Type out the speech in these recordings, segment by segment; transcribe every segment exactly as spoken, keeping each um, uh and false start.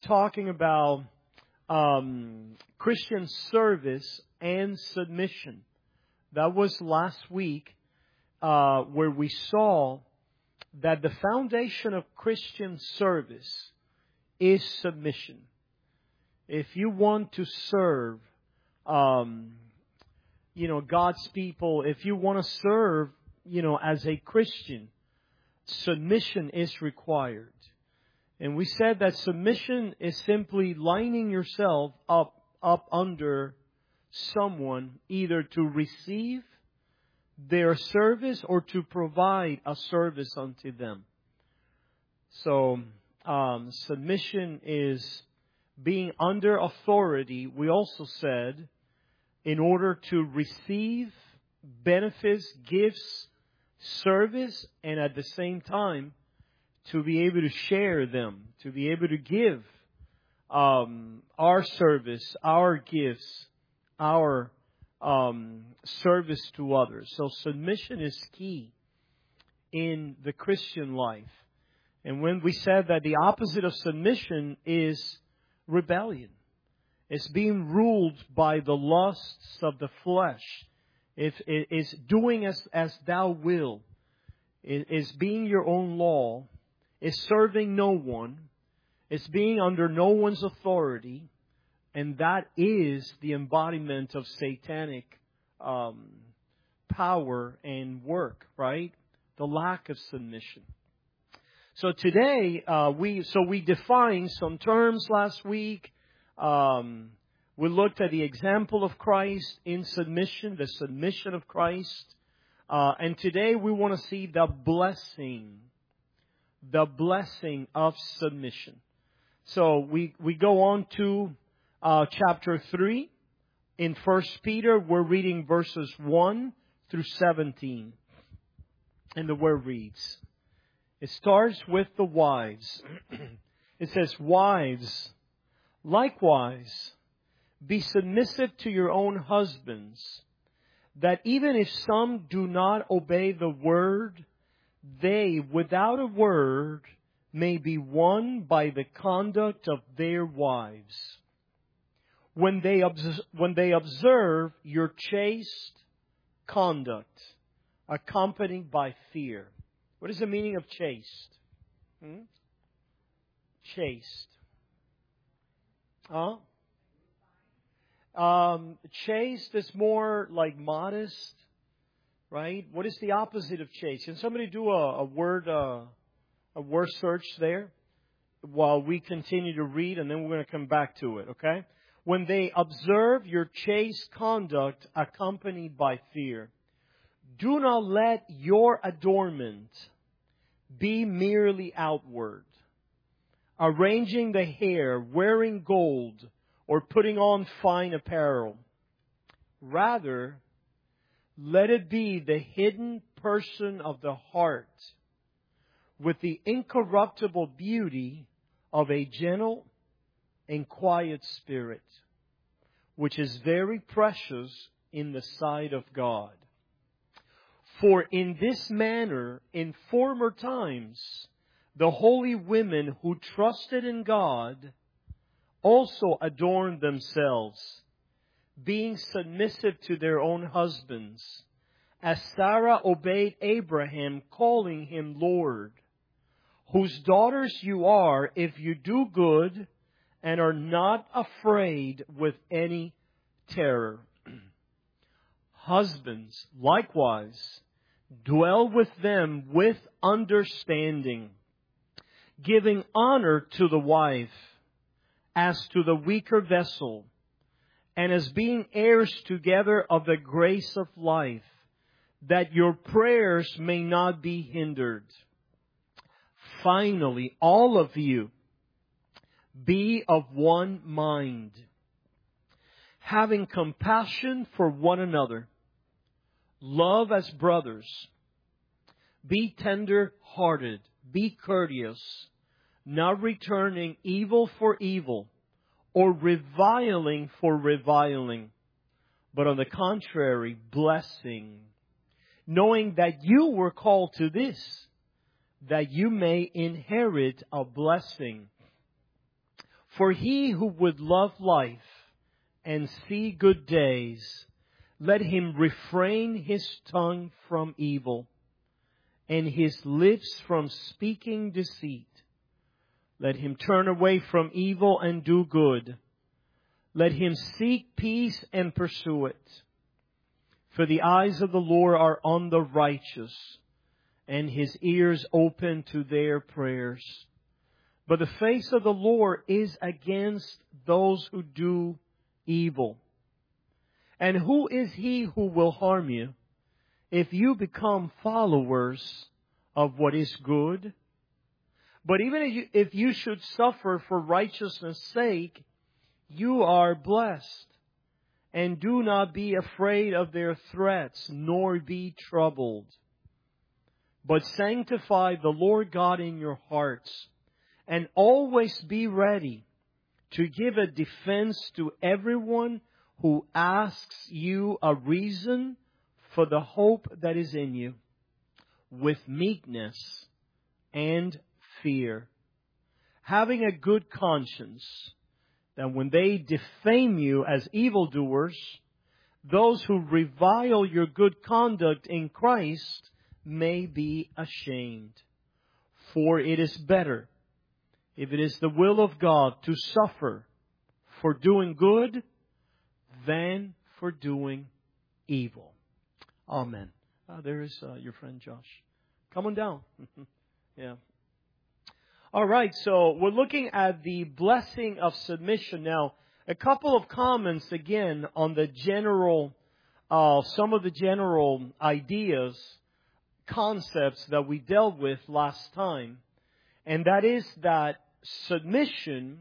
talking about um, Christian service and submission. That was last week uh, where we saw that the foundation of Christian service is submission. If you want to serve, um, you know, God's people, if you want to serve, you know, as a Christian, submission is required. And we said that submission is simply lining yourself up, up under someone, either to receive their service or to provide a service unto them. So, um, submission is being under authority. We also said, in order to receive benefits, gifts, service, and at the same time, to be able to share them, to be able to give um, our service, our gifts, our um, service to others. So submission is key in the Christian life. And when we said that the opposite of submission is rebellion, it's being ruled by the lusts of the flesh. It is doing as, as thou will. It is being your own law. It's serving no one. It's being under no one's authority. And that is the embodiment of satanic um, power and work, right? The lack of submission. So today, uh, we so we defined some terms last week. Um, we looked at the example of Christ in submission, the submission of Christ. Uh, and today we want to see the blessing, the blessing of submission. So we, we go on to uh, chapter three. In First Peter, we're reading verses one through seventeen. And the word reads, it starts with the wives. It says, wives, likewise, be submissive to your own husbands, that even if some do not obey the word, they, without a word, may be won by the conduct of their wives, when they obs- when they observe your chaste conduct, accompanied by fear. What is the meaning of chaste? Hmm? Chaste. Huh? Um, chaste is more like modest, right? What is the opposite of chaste? Can somebody do a, a word uh, a word search there while we continue to read, and then we're going to come back to it, okay? When they observe your chaste conduct accompanied by fear, do not let your adornment be merely outward, arranging the hair, wearing gold, or putting on fine apparel. Rather, let it be the hidden person of the heart, with the incorruptible beauty of a gentle and quiet spirit, which is very precious in the sight of God. For in this manner, in former times, the holy women who trusted in God also adorned themselves, being submissive to their own husbands, as Sarah obeyed Abraham, calling him Lord, whose daughters you are if you do good and are not afraid with any terror. Husbands, likewise, dwell with them with understanding, giving honor to the wife as to the weaker vessel, and as being heirs together of the grace of life, that your prayers may not be hindered. Finally, all of you, be of one mind, having compassion for one another. Love as brothers. Be tender-hearted. Be courteous, not returning evil for evil, or reviling for reviling, but on the contrary, blessing, knowing that you were called to this, that you may inherit a blessing. For he who would love life and see good days, let him refrain his tongue from evil and his lips from speaking deceit. Let him turn away from evil and do good. Let him seek peace and pursue it. For the eyes of the Lord are on the righteous, and his ears open to their prayers. But the face of the Lord is against those who do evil. And who is he who will harm you if you become followers of what is good? But even if you, if you should suffer for righteousness' sake, you are blessed. And do not be afraid of their threats, nor be troubled. But sanctify the Lord God in your hearts, and always be ready to give a defense to everyone who asks you a reason for the hope that is in you, with meekness and fear, having a good conscience, that when they defame you as evildoers, those who revile your good conduct in Christ may be ashamed. For it is better, if it is the will of God, to suffer for doing good than for doing evil. Amen. Uh, there is uh, your friend Josh. Come on down. Yeah. All right, so we're looking at the blessing of submission. Now, a couple of comments again on the general, uh, some of the general ideas, concepts that we dealt with last time. And that is that submission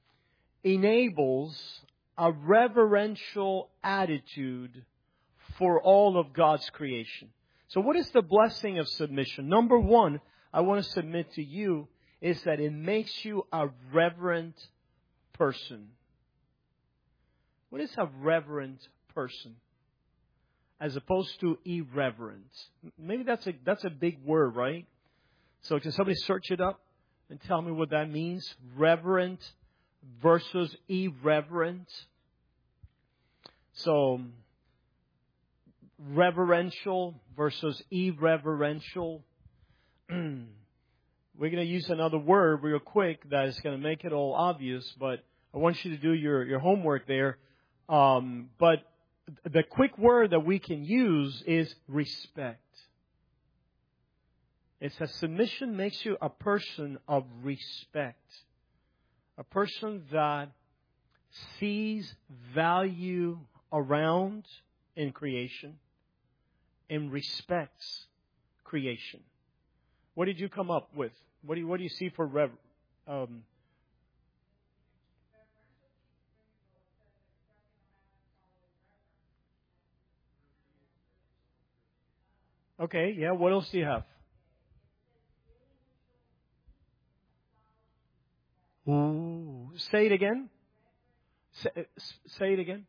enables a reverential attitude for all of God's creation. So what is the blessing of submission? Number one, I want to submit to you, is that it makes you a reverent person. What is a reverent person? As opposed to irreverent. Maybe that's a that's a big word, right? So can somebody search it up and tell me what that means? Reverent versus irreverent. So, reverential versus irreverential. We're going to use another word real quick that is going to make it all obvious, but I want you to do your, your homework there. Um, but the quick word that we can use is respect. It says submission makes you a person of respect. A person that sees value around in creation and respects creation. What did you come up with? What do you, what do you see for rev? Um, okay, yeah. What else do you have? Ooh, say it again. Say, say it again.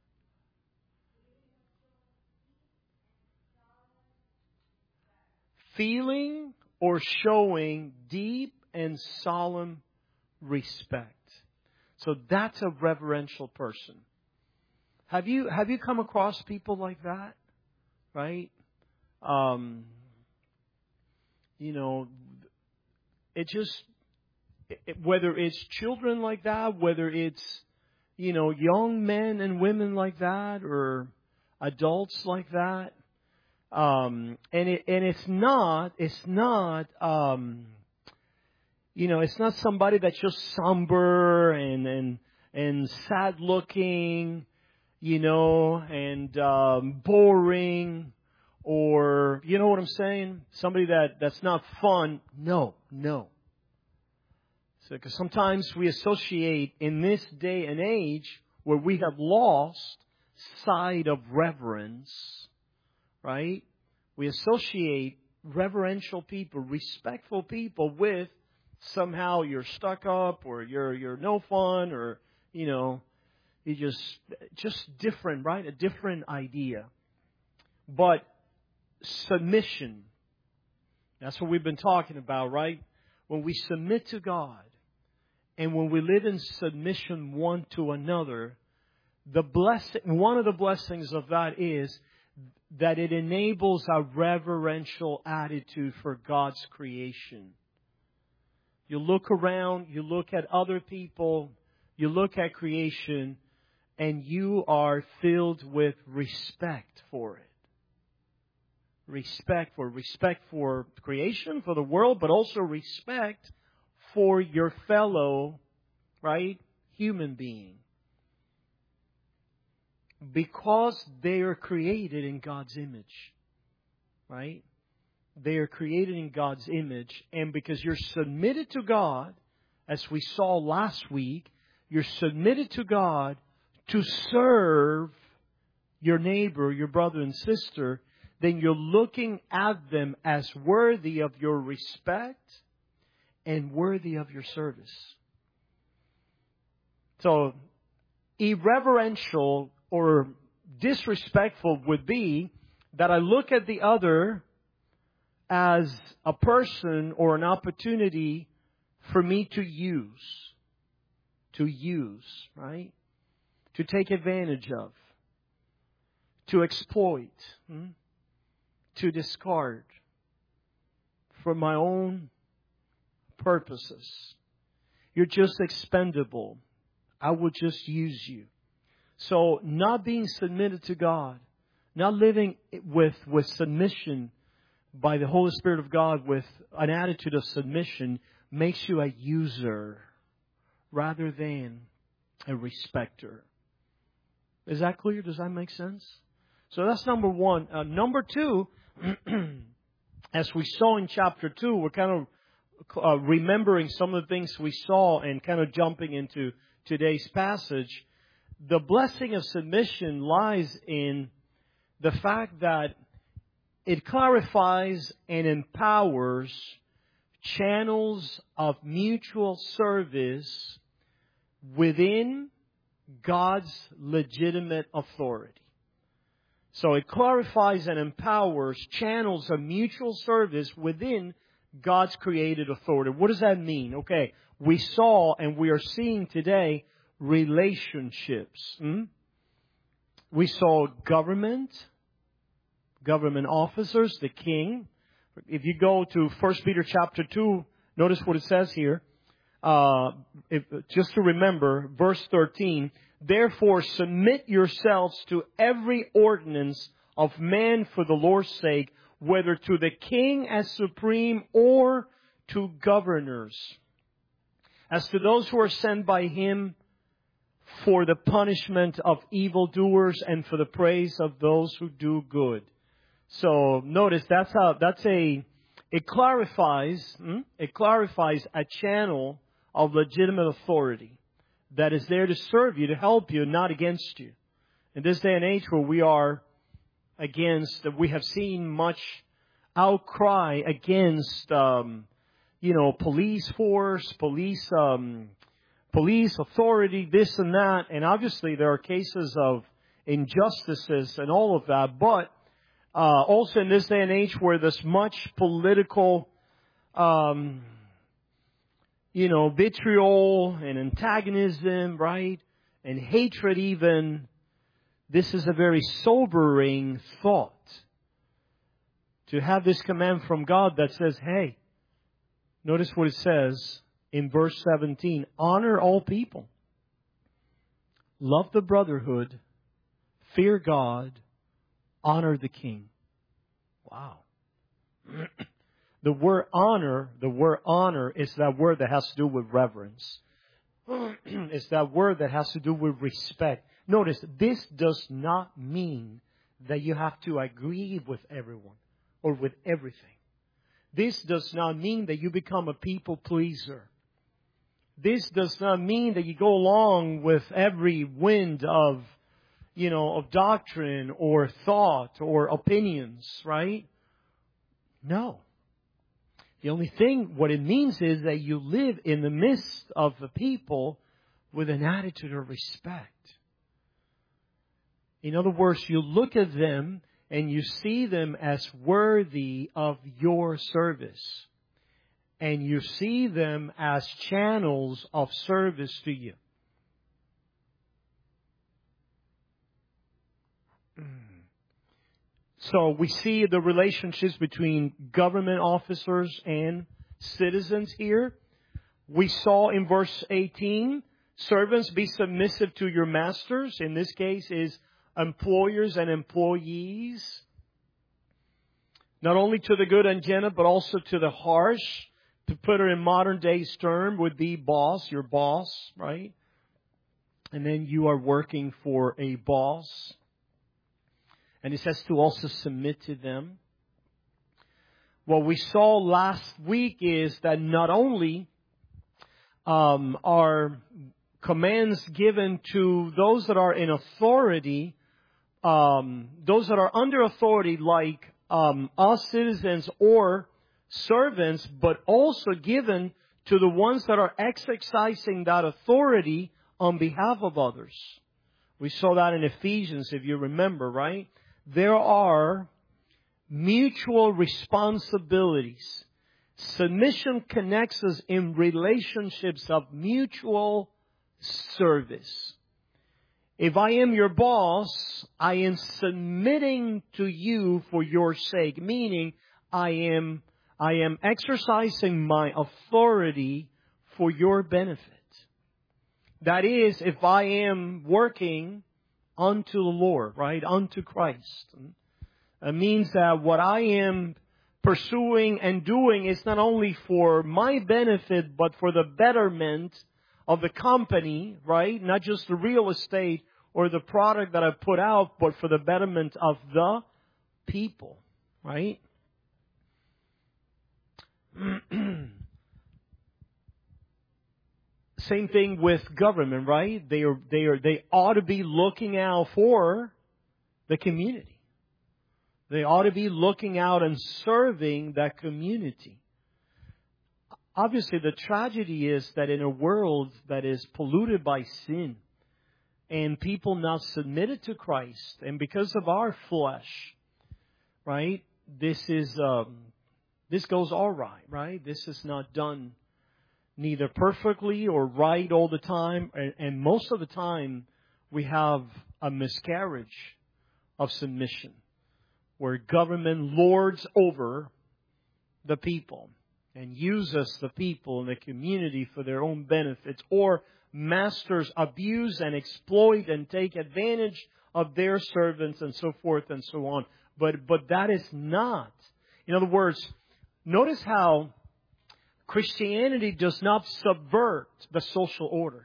Feeling or showing deep and solemn respect. So that's a reverential person. Have you have you come across people like that? Right? Um, you know, it just, it, whether it's children like that, whether it's, you know, young men and women like that, or adults like that. Um, and it, and it's not, it's not, um, you know, it's not somebody that's just somber and, and, and sad looking, you know, and, um, boring, or, you know what I'm saying? Somebody that, that's not fun. No, no. So, because sometimes we associate in this day and age where we have lost sight of reverence, right? We associate reverential people, respectful people with somehow you're stuck up, or you're you're no fun, or you know, you just just different, right? A different idea. But submission, that's what we've been talking about, right? When we submit to God And when we live in submission one to another, the blessing, one of the blessings of that is that it enables a reverential attitude for God's creation. You look around, you look at other people, you look at creation, and you are filled with respect for it. Respect for respect for creation, for the world, but also respect for your fellow, right, human being. Because they are created in God's image, right? They are created in God's image, and because you're submitted to God, as we saw last week, you're submitted to God to serve your neighbor, your brother and sister, then you're looking at them as worthy of your respect and worthy of your service. So, irreverential or disrespectful would be that I look at the other as a person or an opportunity for me to use. To use, right? To take advantage of. To exploit. Hmm? To discard. For my own purposes. You're just expendable. I will just use you. So, not being submitted to God, not living with, with submission by the Holy Spirit of God with an attitude of submission makes you a user rather than a respecter. Is that clear? Does that make sense? So that's number one. Uh, number two, as we saw in chapter two, we're kind of uh, remembering some of the things we saw and kind of jumping into today's passage. The blessing of submission lies in the fact that it clarifies and empowers channels of mutual service within God's legitimate authority. So it clarifies and empowers channels of mutual service within God's created authority. What does that mean? Okay, we saw and we are seeing today relationships. Hmm? We saw government, government officers, the king. If you go to First Peter chapter two, notice what it says here. Uh, if, just to remember, verse thirteen, therefore submit yourselves to every ordinance of man for the Lord's sake, whether to the king as supreme or to governors, as to those who are sent by him for the punishment of evildoers and for the praise of those who do good. So notice that's how that's a it clarifies hmm? it clarifies a channel of legitimate authority that is there to serve you, to help you, not against you. In this day and age where we are against, we have seen much outcry against, um, you know, police force, police, um, police authority, this and that, and obviously there are cases of injustices and all of that, but uh, also in this day and age where there's much political, um, you know, vitriol and antagonism, right? And hatred even. This is a very sobering thought. To have this command from God that says, hey, notice what it says in verse seventeen. Honor all people. Love the brotherhood. Fear God. Honor the king. Wow. The word honor, the word honor is that word that has to do with reverence. It's that word that has to do with respect. Notice, this does not mean that you have to agree with everyone or with everything. This does not mean that you become a people pleaser. This does not mean that you go along with every wind of, you know, of doctrine or thought or opinions, right? No. The only thing, what it means is that you live in the midst of the people with an attitude of respect. In other words, you look at them and you see them as worthy of your service. and you see them as channels of service to you. So we see the relationships between government officers and citizens here. We saw in verse eighteen, servants, be submissive to your masters. In this case is employers and employees. Not only to the good and gentle, but also to the harsh. To put it in modern days term would be boss, your boss, right? And then you are working for a boss. And it says to also submit to them. What we saw last week is that not only um, are commands given to those that are in authority, um, those that are under authority like um, us citizens or servants, but also given to the ones that are exercising that authority on behalf of others. We saw that in Ephesians, if you remember, right? There are mutual responsibilities. Submission connects us in relationships of mutual service. If I am your boss, I am submitting to you for your sake, meaning I am, I am exercising my authority for your benefit. That is, if I am working unto the Lord, right? Unto Christ. It means that what I am pursuing and doing is not only for my benefit, but for the betterment of the company, right? Not just the real estate or the product that I put out, but for the betterment of the people, right? Same thing with government, right? They are, they are, they ought to be looking out for the community. They ought to be looking out and serving that community. Obviously, the tragedy is that in a world that is polluted by sin and people not submitted to Christ, and because of our flesh, right? This is um, this goes all right, right? This is not done neither perfectly or right all the time. And, and most of the time, we have a miscarriage of submission, where government lords over the people and uses the people in the community for their own benefits, or masters abuse and exploit and take advantage of their servants and so forth and so on. But, but that is not, in other words, notice how Christianity does not subvert the social order.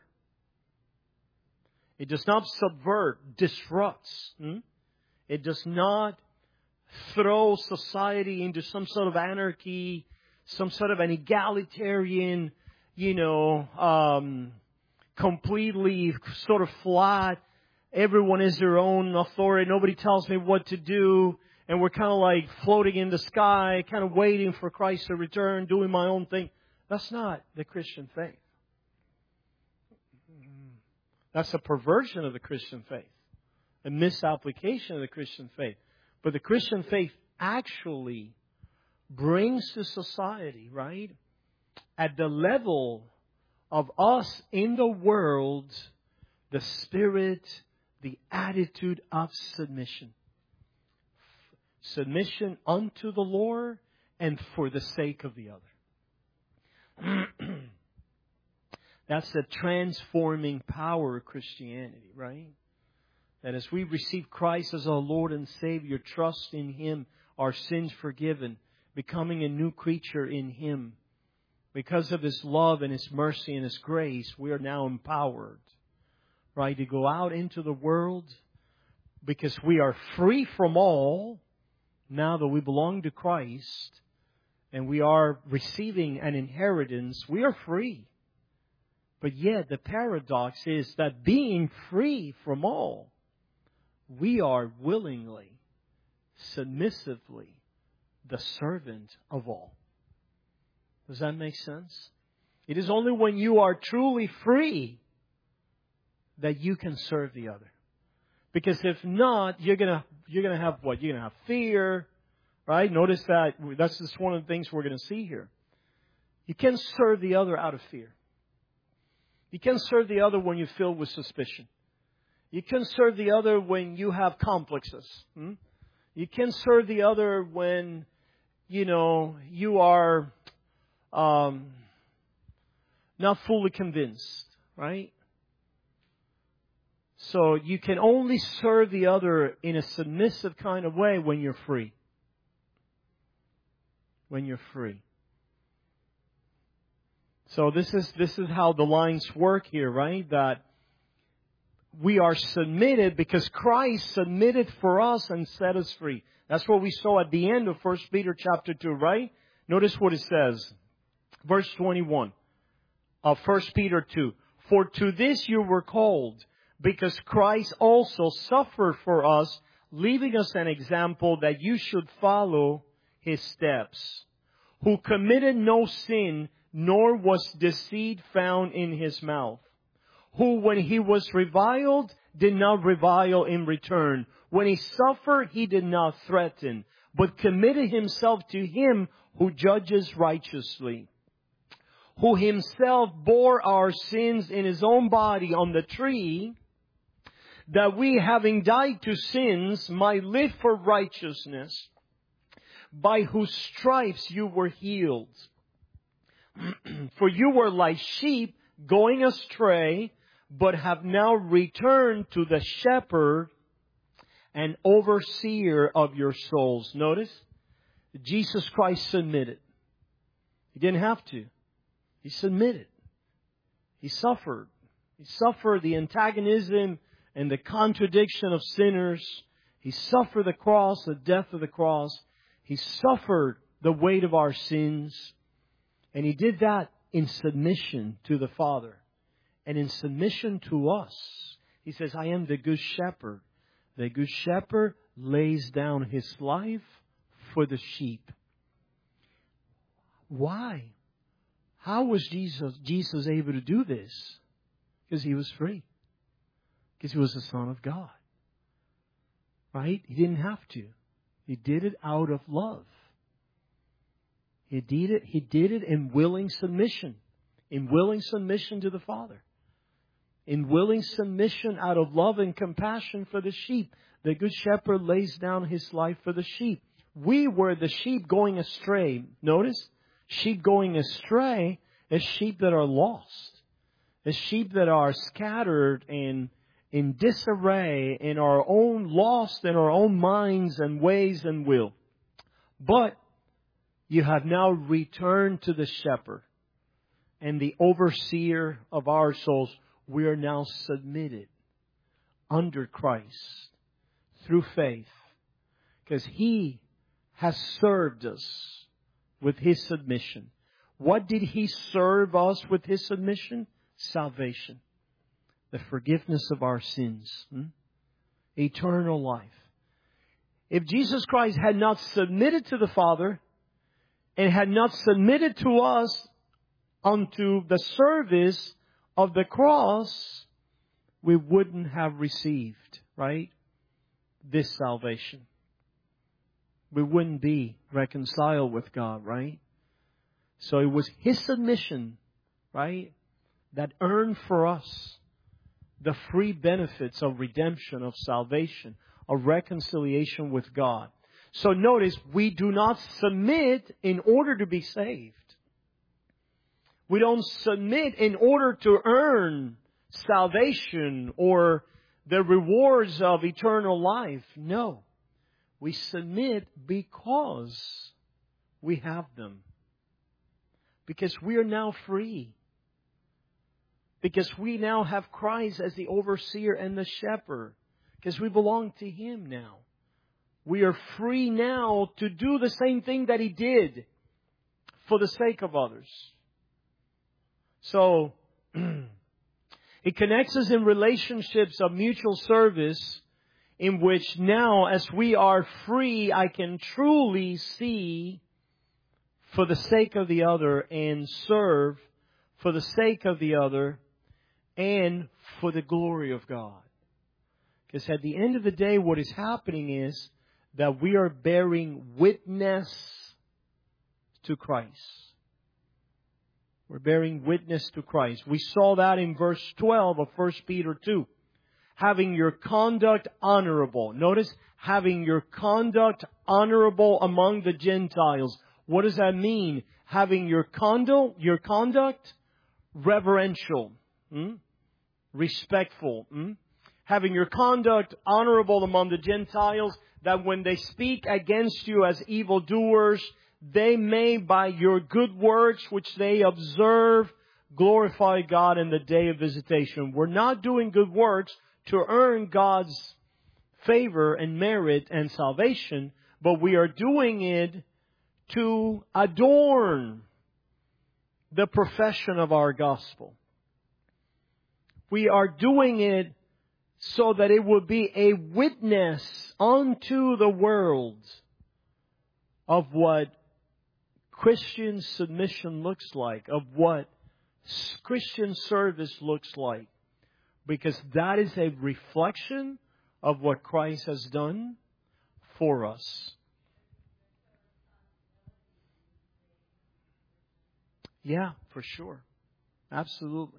It does not subvert, disrupts. Hmm? It does not throw society into some sort of anarchy, some sort of an egalitarian, you know, um, completely sort of flat. Everyone is their own authority. Nobody tells me what to do. And we're kind of like floating in the sky, kind of waiting for Christ to return, doing my own thing. That's not the Christian faith. That's a perversion of the Christian faith, a misapplication of the Christian faith. But the Christian faith actually brings to society, right, at the level of us in the world, the spirit, the attitude of submission. Submission unto the Lord and for the sake of the other. That's the transforming power of Christianity, right? That as we receive Christ as our Lord and Savior, trust in Him, our sins forgiven, becoming a new creature in Him. Because of His love and His mercy and His grace, we are now empowered, right, to go out into the world because we are free from all now that we belong to Christ and we are receiving an inheritance. We are free. But yet the paradox is that being free from all, we are willingly, submissively the servant of all. Does that make sense? It is only when you are truly free that you can serve the other. Because if not, you're gonna you're gonna have what? You're gonna have fear, right? Notice that that's just one of the things we're gonna see here. You can't serve the other out of fear. You can't serve the other when you're filled with suspicion. You can't serve the other when you have complexes. Hmm? You can't serve the other when, you know, you are um, not fully convinced, right? So you can only serve the other in a submissive kind of way when you're free. When you're free. So this is this is how the lines work here, right? That we are submitted because Christ submitted for us and set us free. That's what we saw at the end of First Peter chapter two, right? Notice what it says. Verse twenty-one of First Peter two. For to this you were called, because Christ also suffered for us, leaving us an example that you should follow His steps. Who committed no sin, nor was deceit found in His mouth. Who, when He was reviled, did not revile in return. When He suffered, He did not threaten, but committed Himself to Him who judges righteously. Who Himself bore our sins in His own body on the tree, that we, having died to sins, might live for righteousness, by whose stripes you were healed. For you were like sheep going astray, but have now returned to the shepherd and overseer of your souls. Notice, Jesus Christ submitted. He didn't have to. He submitted. He suffered. He suffered the antagonism and the contradiction of sinners. He suffered the cross, the death of the cross. He suffered the weight of our sins. And He did that in submission to the Father. And in submission to us. He says, I am the good shepherd. The good shepherd lays down his life for the sheep. Why? How was Jesus, Jesus able to do this? Because He was free. Because He was the Son of God. Right? He didn't have to. He did it out of love. He did it, he did it in willing submission. In willing submission to the Father. In willing submission out of love and compassion for the sheep. The Good Shepherd lays down His life for the sheep. We were the sheep going astray. Notice, sheep going astray is sheep that are lost. As sheep that are scattered and in disarray, in our own, lost in our own minds and ways and will. But you have now returned to the shepherd and the overseer of our souls. We are now submitted under Christ through faith, because He has served us with His submission. What did He serve us with His submission? Salvation. The forgiveness of our sins. Hmm? Eternal life. If Jesus Christ had not submitted to the Father and had not submitted to us unto the service of the cross, we wouldn't have received, right, this salvation. We wouldn't be reconciled with God, right? So it was His submission, right, that earned for us the free benefits of redemption, of salvation, of reconciliation with God. So notice, we do not submit in order to be saved. We don't submit in order to earn salvation or the rewards of eternal life. No. We submit because we have them. Because we are now free. Because we now have Christ as the overseer and the shepherd. Because we belong to Him now. We are free now to do the same thing that He did for the sake of others. So, it connects us in relationships of mutual service, in which now, as we are free, I can truly see for the sake of the other and serve for the sake of the other and for the glory of God. Because at the end of the day, what is happening is that we are bearing witness to Christ. We're bearing witness to Christ. We saw that in verse twelve of First Peter two. Having your conduct honorable. Notice, having your conduct honorable among the Gentiles. What does that mean? Having your conduct, your conduct reverential, hmm? respectful. Hmm? Having your conduct honorable among the Gentiles, that when they speak against you as evildoers, they may by your good works which they observe glorify God in the day of visitation. We're not doing good works to earn God's favor and merit and salvation, but we are doing it to adorn the profession of our gospel. We are doing it so that it will be a witness unto the world of what Christian submission looks like, of what Christian service looks like. Because that is a reflection of what Christ has done for us. Yeah, for sure. Absolutely.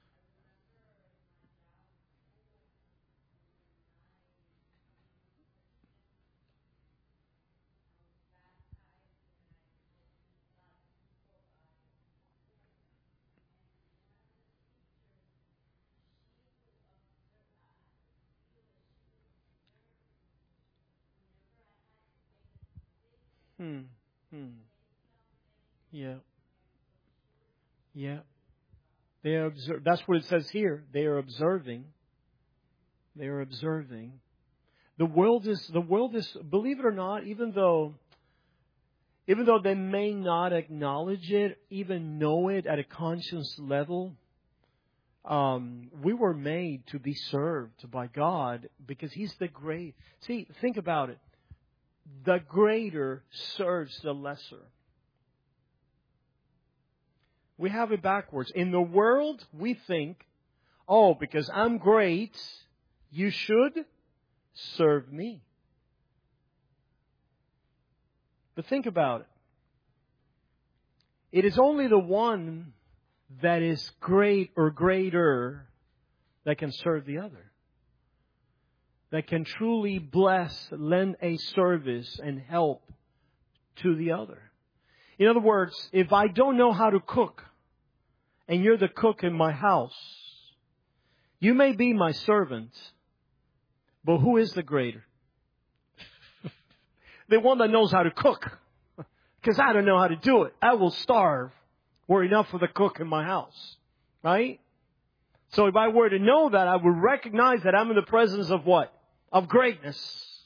Hmm. Hmm. Yeah. Yeah. They are observe. That's what it says here. They are observing. They are observing. The world is. The world is. Believe it or not, even though, even though they may not acknowledge it, even know it at a conscious level, um, we were made to be served by God because He's the great. See, think about it. The greater serves the lesser. We have it backwards. In the world, we think, oh, because I'm great, you should serve me. But think about it. It is only the one that is great or greater that can serve the other. That can truly bless, lend a service and help to the other. In other words, if I don't know how to cook, and you're the cook in my house, you may be my servant, but who is the greater? The one that knows how to cook. Because I don't know how to do it. I will starve were enough for the cook in my house. Right? So if I were to know that, I would recognize that I'm in the presence of what? Of greatness.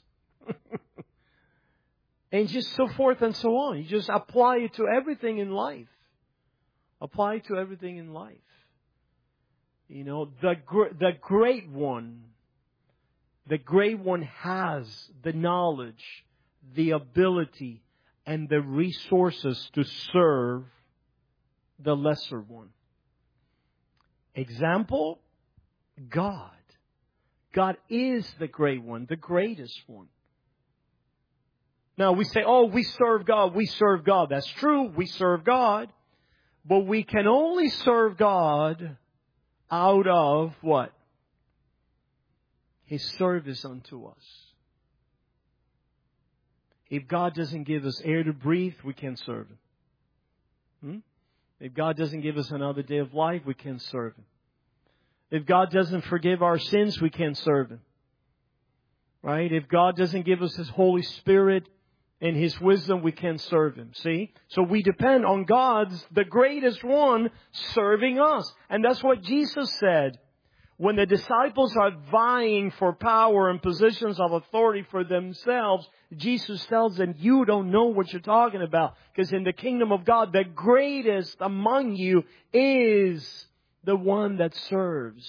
And just so forth and so on. You just apply it to everything in life. Apply it to everything in life. You know, the gr- the great one, the great one has the knowledge, the ability, and the resources to serve the lesser one. Example, God. God is the great one, the greatest one. Now we say, oh, we serve God, we serve God. That's true, we serve God. But we can only serve God out of what? His service unto us. If God doesn't give us air to breathe, we can't serve Him. Hmm? If God doesn't give us another day of life, we can't serve Him. If God doesn't forgive our sins, we can't serve Him. Right? If God doesn't give us His Holy Spirit and His wisdom, we can't serve Him. See? So we depend on God's, the greatest one, serving us. And that's what Jesus said. When the disciples are vying for power and positions of authority for themselves, Jesus tells them, you don't know what you're talking about. Because in the kingdom of God, the greatest among you is the one that serves.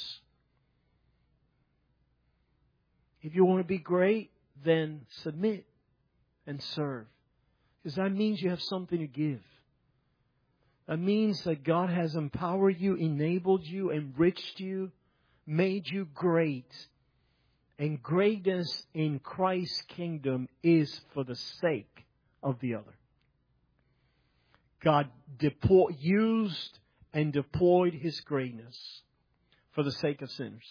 If you want to be great, then submit and serve. Because that means you have something to give. That means that God has empowered you, enabled you, enriched you, made you great. And greatness in Christ's kingdom is for the sake of the other. God deployed, used and deployed His greatness for the sake of sinners.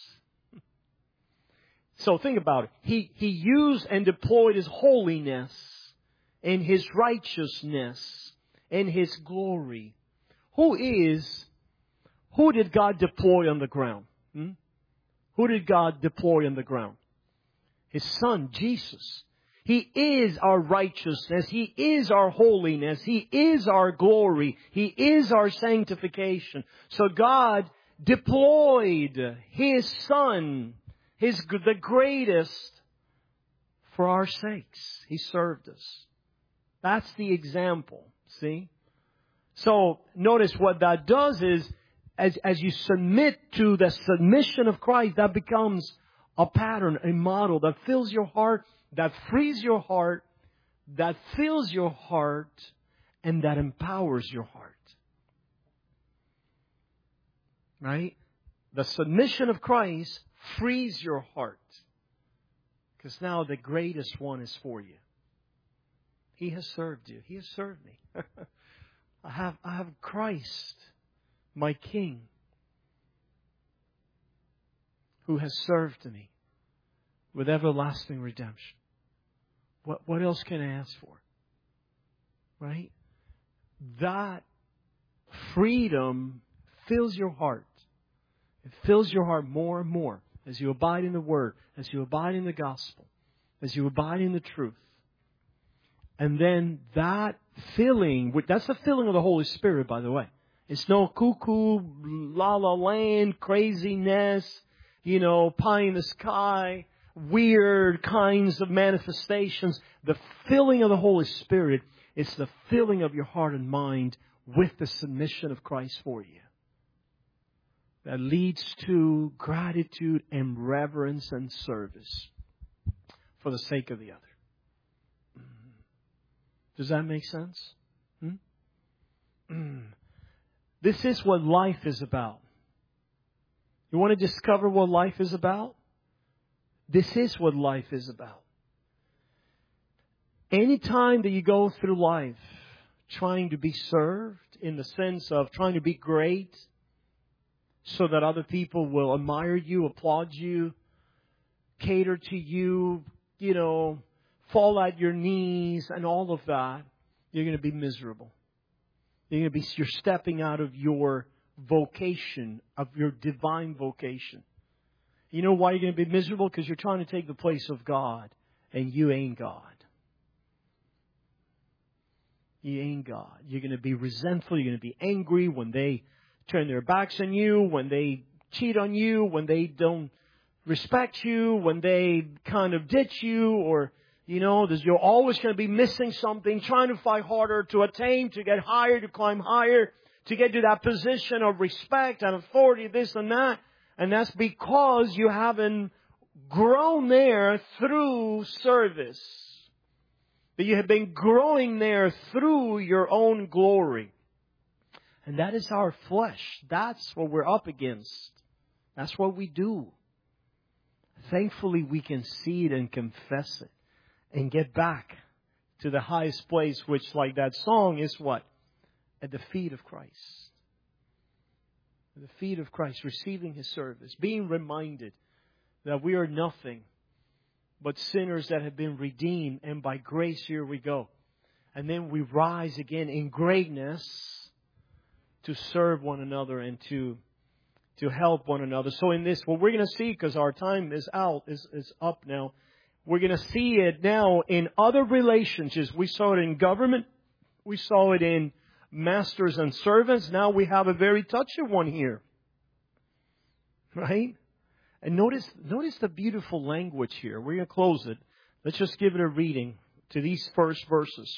So think about it. He, he used and deployed His holiness and His righteousness and His glory. Who is, who did God deploy on the ground? Hmm? Who did God deploy on the ground? His Son, Jesus. He is our righteousness. He is our holiness. He is our glory. He is our sanctification. So God deployed His Son, His, the greatest, for our sakes. He served us. That's the example. See? So notice what that does is, as, as you submit to the submission of Christ, that becomes a pattern, a model that fills your heart, that frees your heart, that fills your heart, and that empowers your heart. Right? The submission of Christ frees your heart. Because now the greatest one is for you. He has served you. He has served me. I have, I have Christ, my King, who has served me with everlasting redemption. What, what else can I ask for? Right? That freedom fills your heart. It fills your heart more and more as you abide in the Word, as you abide in the gospel, as you abide in the truth. And then that filling, that's the filling of the Holy Spirit, by the way. It's no cuckoo, la la land, craziness, you know, pie in the sky, weird kinds of manifestations. The filling of the Holy Spirit is the filling of your heart and mind with the submission of Christ for you. That leads to gratitude and reverence and service for the sake of the other. Does that make sense? Hmm? This is what life is about. You want to discover what life is about? This is what life is about. Anytime that you go through life trying to be served in the sense of trying to be great so that other people will admire you, applaud you, cater to you, you know, fall at your knees and all of that, you're going to be miserable. You're going to be, you're stepping out of your vocation, of your divine vocation. You know why you're going to be miserable? Because you're trying to take the place of God, and you ain't God. You ain't God. You're going to be resentful. You're going to be angry when they turn their backs on you, when they cheat on you, when they don't respect you, when they kind of ditch you, or, you know, you're always going to be missing something, trying to fight harder to attain, to get higher, to climb higher, to get to that position of respect and authority, this and that. And that's because you haven't grown there through service. That you have been growing there through your own glory. And that is our flesh. That's what we're up against. That's what we do. Thankfully, we can see it and confess it. And get back to the highest place, which, like that song, is what? At the feet of Christ. At the feet of Christ, receiving His service. Being reminded that we are nothing but sinners that have been redeemed. And by grace, here we go. And then we rise again in greatness to serve one another and to, to help one another. So in this, what we're going to see, because our time is out, is, is up now. We're going to see it now in other relationships. We saw it in government. We saw it in masters and servants. Now we have a very touchy one here. Right? And notice, notice the beautiful language here. We're going to close it. Let's just give it a reading to these first verses.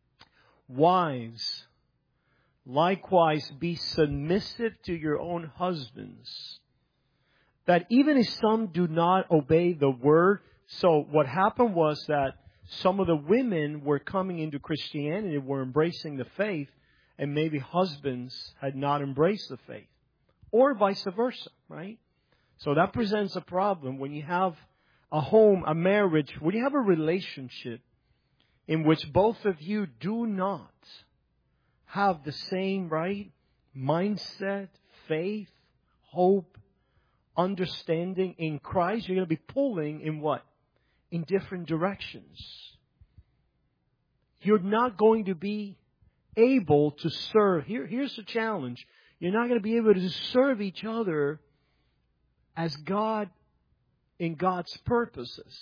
Wives, likewise be submissive to your own husbands, that even if some do not obey the word. So what happened was that some of the women were coming into Christianity, were embracing the faith, and maybe husbands had not embraced the faith. Or vice versa, right? So that presents a problem when you have a home, a marriage, when you have a relationship in which both of you do not have the same, right, mindset, faith, hope, understanding in Christ, you're going to be pulling in what? In different directions. You're not going to be able to serve. Here, here's the challenge. You're not going to be able to serve each other as God in God's purposes.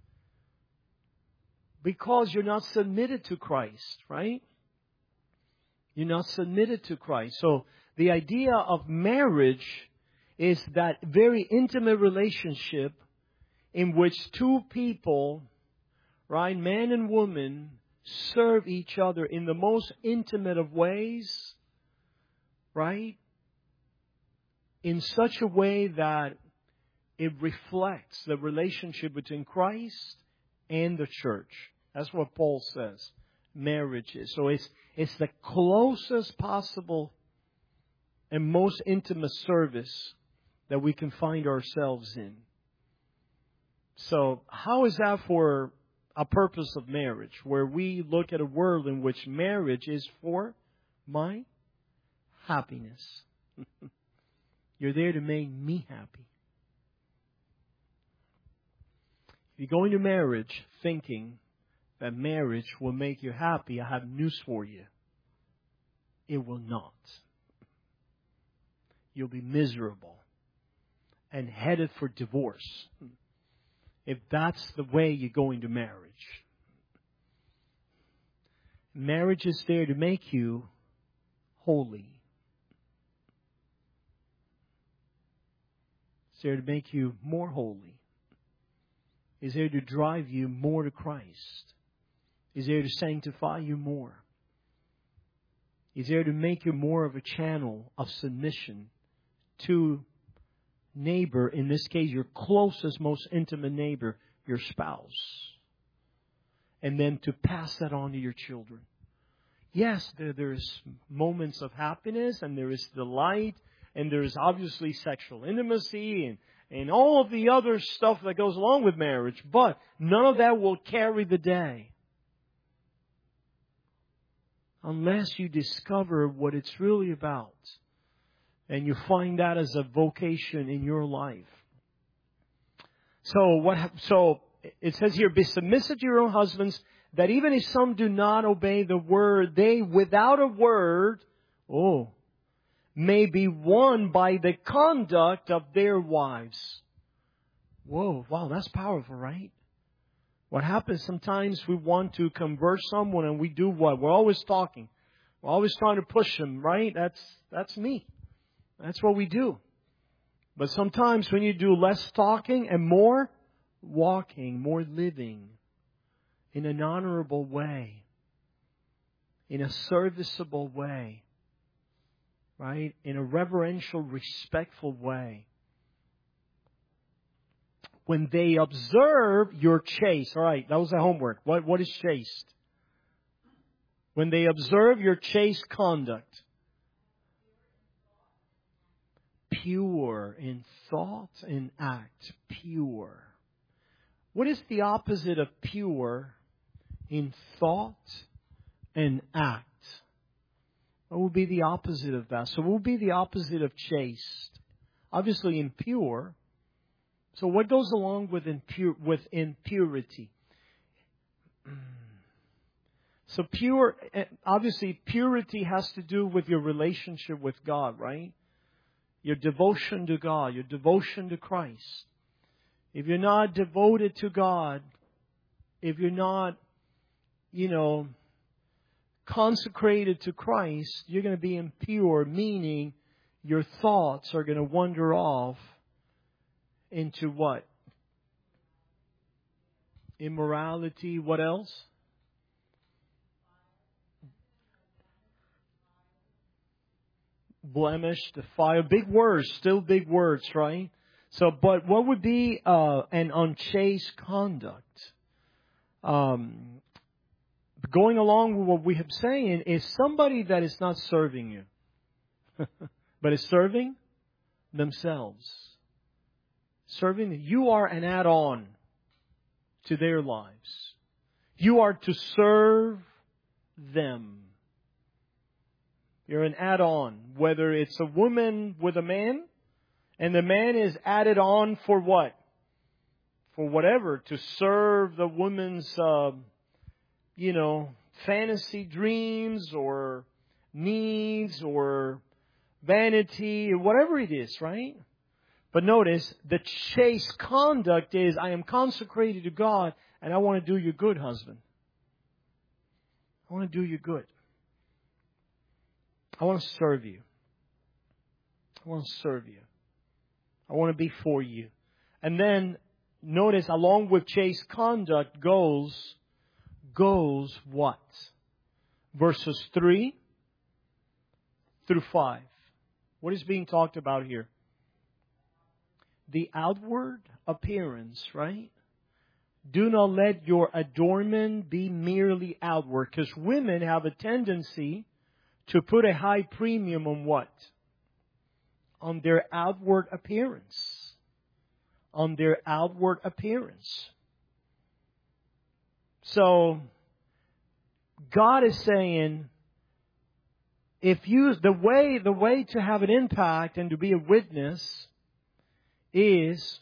Because you're not submitted to Christ, right? You're not submitted to Christ. So the idea of marriage is that very intimate relationship in which two people, right, man and woman, serve each other in the most intimate of ways, right? In such a way that it reflects the relationship between Christ and the church. That's what Paul says marriage is. So it's, it's the closest possible and most intimate service that we can find ourselves in. So how is that for a purpose of marriage, where we look at a world in which marriage is for my happiness? You're there to make me happy. If you go into marriage thinking that marriage will make you happy, I have news for you. It will not. You'll be miserable and headed for divorce if that's the way you go into marriage. Marriage is there to make you holy. It's there to make you more holy. It's there to drive you more to Christ. It's there to sanctify you more. It's there to make you more of a channel of submission to neighbor, in this case, your closest, most intimate neighbor, your spouse. And then to pass that on to your children. Yes, there, there's moments of happiness and there is delight and there is obviously sexual intimacy and, and all of the other stuff that goes along with marriage, but none of that will carry the day unless you discover what it's really about. And you find that as a vocation in your life. So what? So it says here, be submissive to your own husbands, that even if some do not obey the word, they without a word, oh, may be won by the conduct of their wives. Whoa, wow, that's powerful, right? What happens sometimes we want to convert someone and we do what? We're always talking. We're always trying to push them, right? That's that's me. That's what we do. But sometimes when you do less talking and more walking, more living in an honorable way, in a serviceable way, right? In a reverential, respectful way. When they observe your chaste, all right, that was the homework. What, what is chaste? When they observe your chaste conduct, pure in thought and act, pure. What is the opposite of pure in thought and act? What would be the opposite of that? So what would be the opposite of chaste? Obviously impure. So what goes along with impure, with impurity? So pure, obviously purity has to do with your relationship with God, right? Your devotion to God, your devotion to Christ. If you're not devoted to God, if you're not, you know, consecrated to Christ, you're going to be impure, meaning your thoughts are going to wander off into what? Immorality. What else? Blemish, defile. Big words, still big words, right? So, but what would be uh, an unchaste conduct? Um, going along with what we have saying is somebody that is not serving you, but is serving themselves. Serving, you are an add-on to their lives. You are to serve them. You're an add-on. Whether it's a woman with a man, and the man is added on for what? For whatever. To serve the woman's, uh, you know, fantasy dreams or needs or vanity or whatever it is, right? But notice, the chaste conduct is, I am consecrated to God and I want to do you good, husband. I want to do you good. I want to serve you. I want to serve you. I want to be for you. And then, notice, along with chaste conduct goes, goes what? Verses three through five. What is being talked about here? The outward appearance, right? Do not let your adornment be merely outward. Because women have a tendency to put a high premium on what? On their outward appearance. On their outward appearance. So, God is saying, if you, the way, the way to have an impact and to be a witness is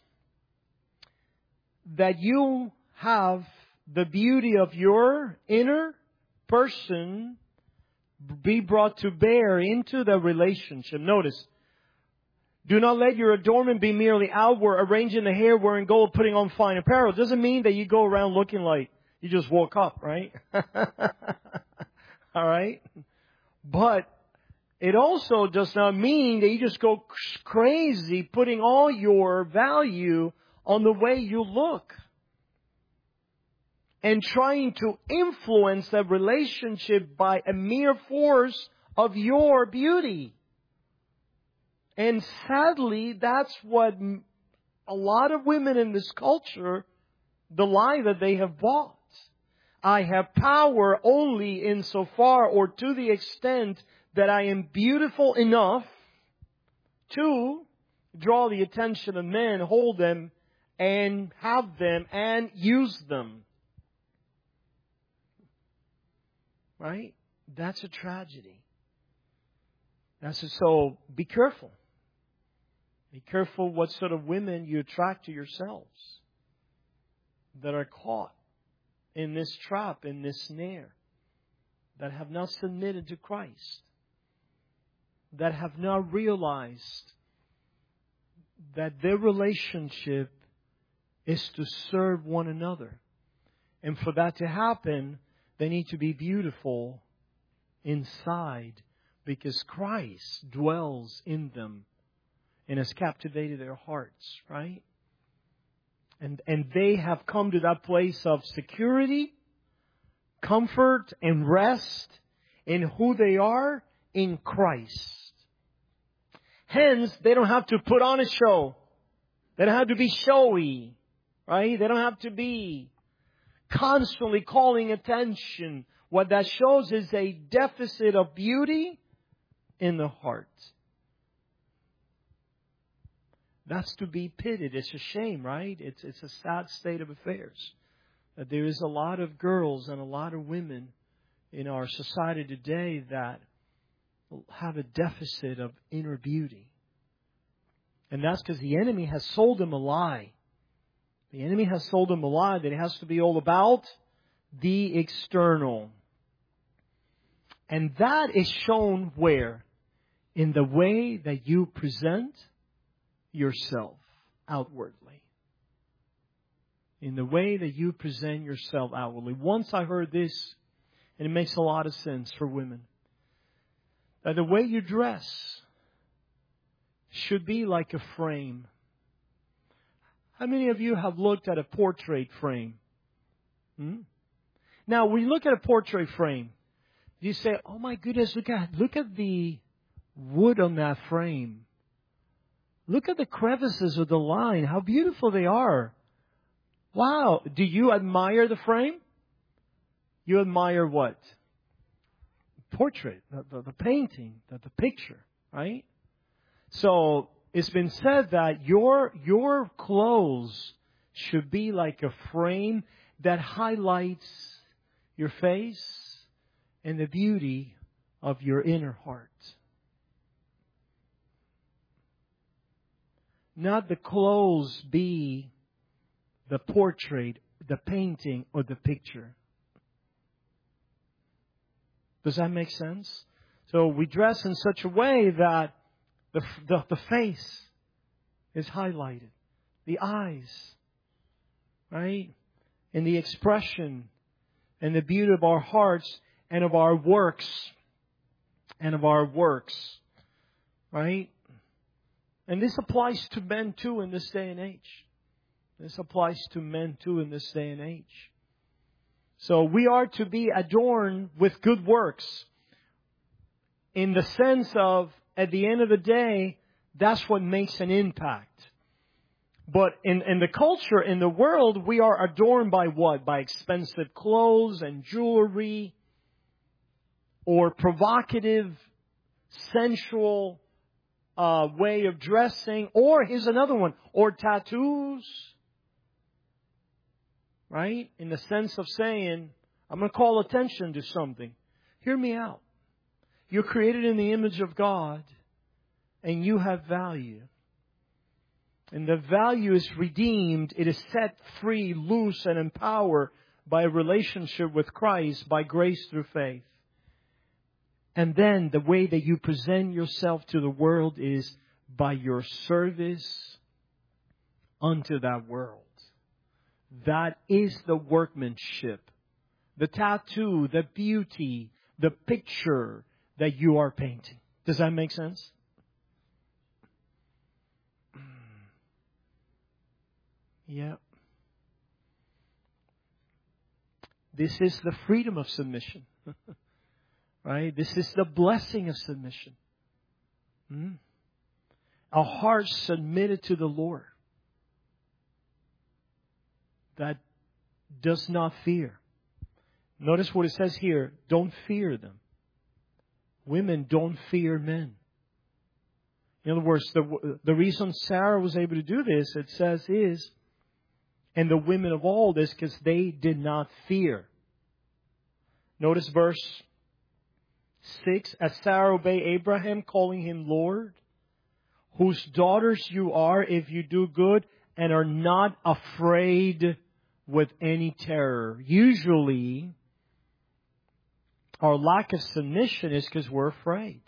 that you have the beauty of your inner person be brought to bear into the relationship. Notice, do not let your adornment be merely outward, arranging the hair, wearing gold, putting on fine apparel. It doesn't mean that you go around looking like you just woke up, right? All right? But it also does not mean that you just go crazy putting all your value on the way you look and trying to influence that relationship by a mere force of your beauty. And sadly, that's what a lot of women in this culture, the lie that they have bought. I have power only insofar or to the extent that I am beautiful enough to draw the attention of men, hold them, and have them, and use them. Right? That's a tragedy. That's a, so be careful. Be careful what sort of women you attract to yourselves that are caught in this trap, in this snare, that have not submitted to Christ, that have not realized that their relationship is to serve one another. And for that to happen, they need to be beautiful inside because Christ dwells in them and has captivated their hearts, right? And, and they have come to that place of security, comfort, and rest in who they are in Christ. Hence, they don't have to put on a show. They don't have to be showy, right? They don't have to be constantly calling attention. What that shows is a deficit of beauty in the heart. That's to be pitied. It's a shame, right? It's, it's a sad state of affairs. That there is a lot of girls and a lot of women in our society today that have a deficit of inner beauty. And that's because the enemy has sold them a lie. The enemy has sold them a lie that it has to be all about the external. And that is shown where? In the way that you present yourself outwardly. In the way that you present yourself outwardly. Once I heard this, and it makes a lot of sense for women, that the way you dress should be like a frame. How many of you have looked at a portrait frame? Hmm? Now, when you look at a portrait frame, you say, oh my goodness, look at, look at the wood on that frame. Look at the crevices of the line. How beautiful they are. Wow. Do you admire the frame? You admire what? Portrait, the, the, the painting, the, the picture, right? So it's been said that your, your clothes should be like a frame that highlights your face and the beauty of your inner heart. Not the clothes be the portrait, the painting, or the picture. Does that make sense? So we dress in such a way that the, the, the face is highlighted. The eyes, right? And the expression and the beauty of our hearts and of our works. And of our works. Right? And this applies to men too in this day and age. This applies to men too in this day and age. So we are to be adorned with good works. In the sense of, at the end of the day, that's what makes an impact. But in, in the culture, in the world, we are adorned by what? By expensive clothes and jewelry. Or provocative, sensual uh, way of dressing. Or, here's another one, or tattoos. Right? In the sense of saying, I'm going to call attention to something. Hear me out. You're created in the image of God. And you have value. And the value is redeemed. It is set free, loose, and empowered by a relationship with Christ, by grace through faith. And then the way that you present yourself to the world is by your service unto that world. That is the workmanship, the tattoo, the beauty, the picture that you are painting. Does that make sense? Yeah. This is the freedom of submission. Right? This is the blessing of submission. Hmm? A heart submitted to the Lord that does not fear. Notice what it says here. Don't fear them. Women don't fear men. In other words, the, the reason Sarah was able to do this, it says, is, and the women of all this, because they did not fear. Notice verse six. As Sarah obeyed Abraham, calling him Lord, whose daughters you are if you do good and are not afraid with any terror. Usually, our lack of submission is because we're afraid.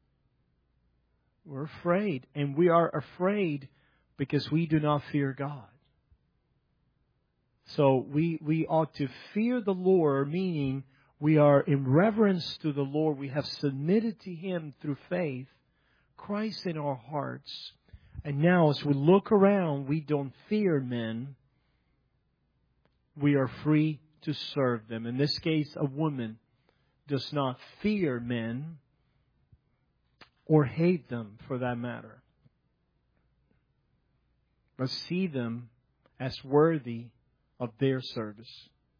We're afraid. And we are afraid because we do not fear God. So we, we ought to fear the Lord, meaning we are in reverence to the Lord. We have submitted to Him through faith, Christ in our hearts. And now as we look around, we don't fear men. We are free to serve them. In this case, a woman does not fear men or hate them for that matter, but see them as worthy of their service.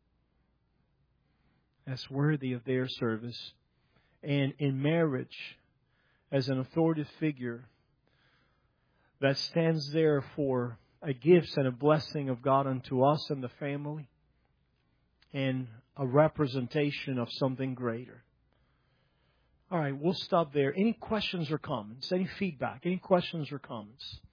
As worthy of their service. And in marriage, as an authoritative figure that stands there for a gift and a blessing of God unto us and the family, and a representation of something greater. All right, we'll stop there. Any questions or comments? Any feedback? Any questions or comments?